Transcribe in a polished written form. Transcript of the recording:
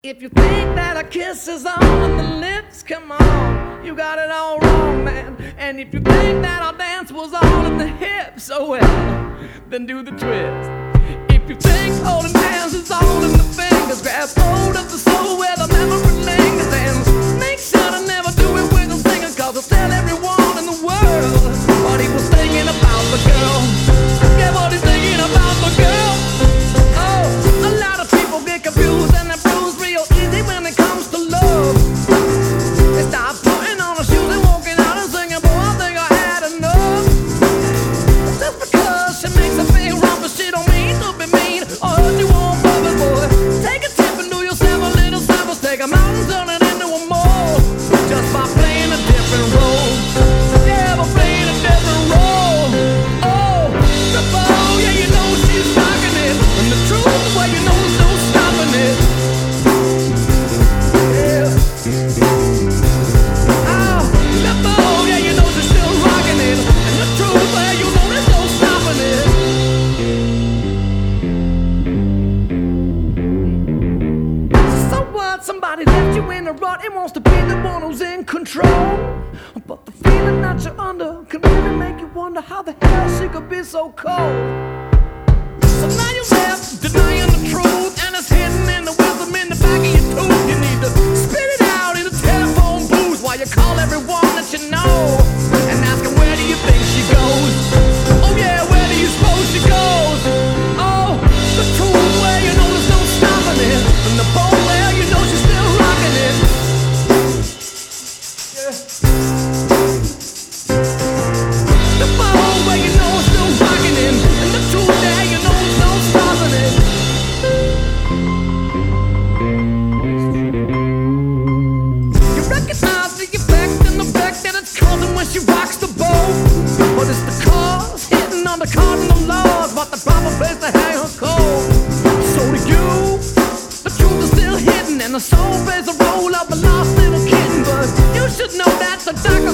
If you think that a kiss is on the lips, come on, you got it all wrong, man. And if you think that our dance was all in the hips, oh well, then do the twist. If you think holding hands is all in the fingers, grab hold of the soul where the memory lingers, and make sure to never do it with a singer, cause it'll tell everyone in the world what he was thinking about the girl. Yeah, what he's thinking about the girl. Oh, a lot of people get confused and they're bruised real easy when it comes to love. They start putting on their shoes and walking out and singing, boy, I think I had enough. Just because she makes a big rumble, she don't mean to be mean or hurt you on purpose, boy. Take a tip and do yourself a little service. Take a mountain, turn it into a mole, just by playing a different role. Yeah, by playing a different role. Oh, the bow, yeah, you know she's rocking it. And the truth, well, you know there's no stopping it. Yeah. Oh, the bow, yeah, you know she's still rocking it. And the truth, well, you know there's no stopping it. So what? Somebody left you in a rut and wants to be the one who's in control. But the feeling that you're under can really make you wonder how the hell she could be so cold. So now you're left denying the truth, and it's hidden in the wisdom in the back of your tooth. You need to spit it out in a telephone booth while you call everyone that you know and ask them, where do you think she goes? Oh yeah, where do you suppose she goes? Oh, the truth, where you know there's no stopping it, and the bone where you know she's still rocking it. Yeah. The bone where you know it's still rocking it, and the truth there you know there's no stopping it. You recognize the effect and the wreck that it's causing when she rocks the boat. But it's the cause hitting on the cardinal laws, but the proper place to hang her cold. So to you, the truth is still hidden, and the soul plays the role of a lost little kitten. But you should know that the dark